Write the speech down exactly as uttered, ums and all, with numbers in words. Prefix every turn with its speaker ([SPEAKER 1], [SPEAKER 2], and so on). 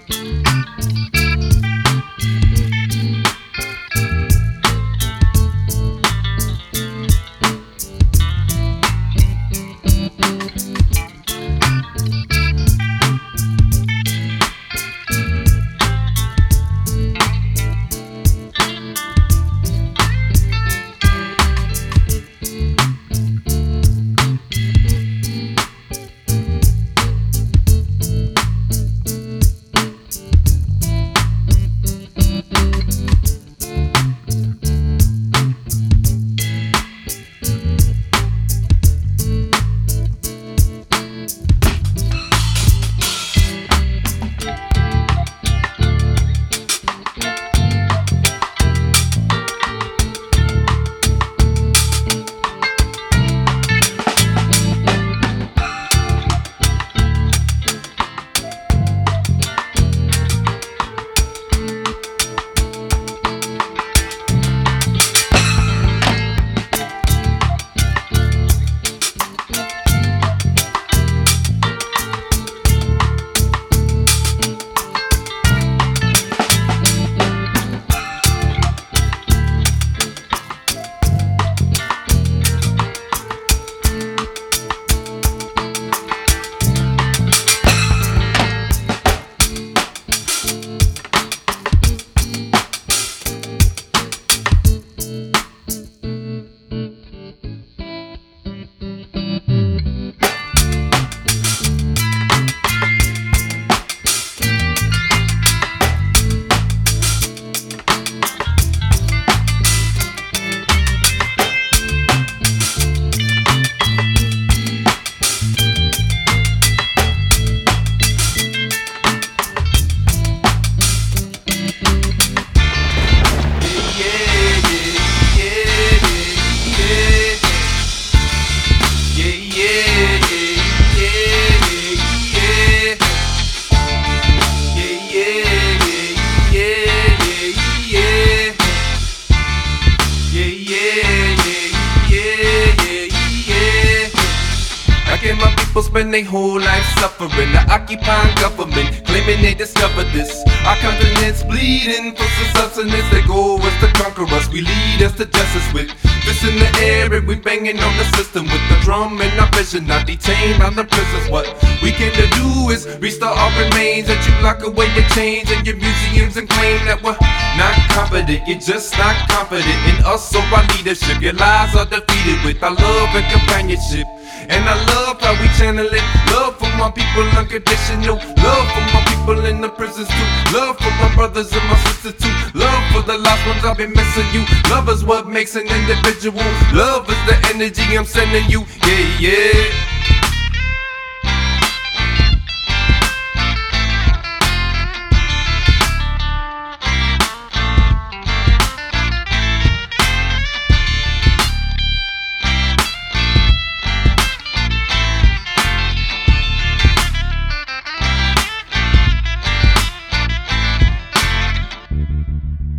[SPEAKER 1] Spend their whole life suffering. The occupying government claiming they discovered this. Our continent's bleeding for some sustenance. Their goal was to conquer us. We lead us to justice with fists in the air and we banging on the system with the drum and our vision. Not detained by the prisons. What we came to do is restart our remains. That you lock away your chains and your museums and claim that we're not confident. You're just not confident in us or our leadership. Your lies are defeated with our love and companionship. And I love how we channel it. Love for my people unconditional. Love for my people in the prisons too. Love for my brothers and my sisters too. Love for the lost ones I've been missing you. Love is what makes an individual. Love is the energy I'm sending you. Yeah, yeah.